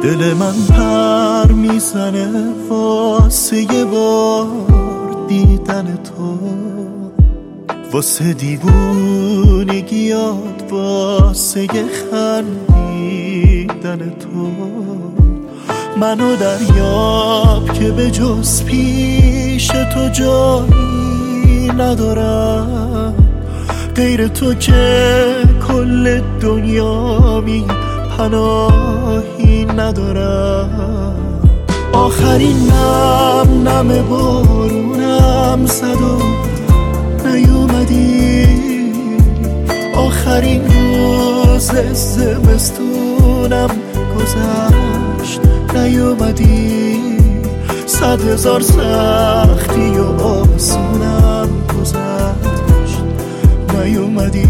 دل من پر میزنه واسه یه بار دیدن تو، واسه دیوونگیات، واسه یه خندیدن تو. منو دریاب که به جز پیش تو جایی ندارم، غیر تو که کل دنیا می پناهی ندارم. آخرین نم بارونم زد و نیومدی، آخرین روز زمستونم گذشت نیومدی. 100,000 سختی و آسونم گذشت نیومدی.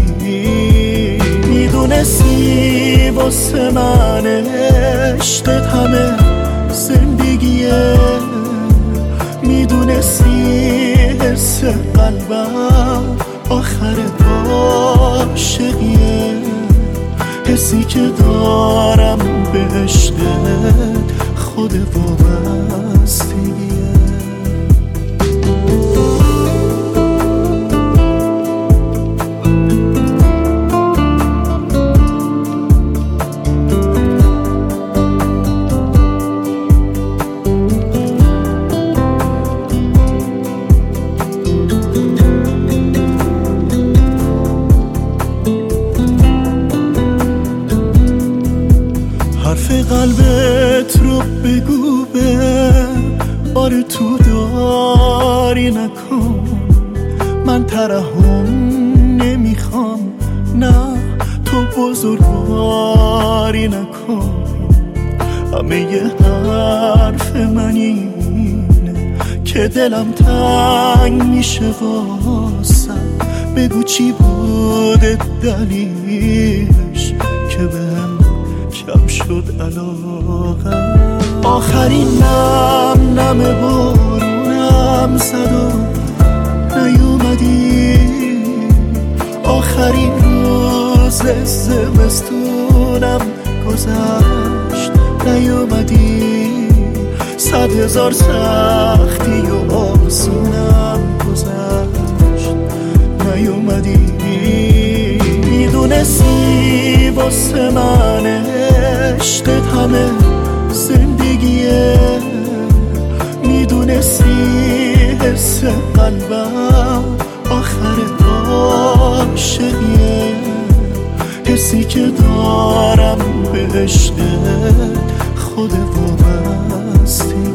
میدونستی واسه من عشقت همه زندگیه، میدونستی حس قلبم آخر عاشقیه، حسی که دارم به عشقت خود وابستگیه. حرف قلبت رو بگو به بار تو داری نکن، من ترحم نمیخوام، نه تو بزرگواری نکن. همه ی حرف من اینه که دلم تنگ میشه واسم، بگو چی بوده دلیلش که بهم کم شد علاقه. آخرین نم بارونم زد و نیومدی، آخرین روز زمستونم گذشت نیومدی. 100,000 سختی و آسونم گذشت نیومدی. میدونستی واسه من عشقت همه زندگیه، میدونستی حس قلبم آخر عاشقیه، حسی که دارم به عشقت خود وابستی.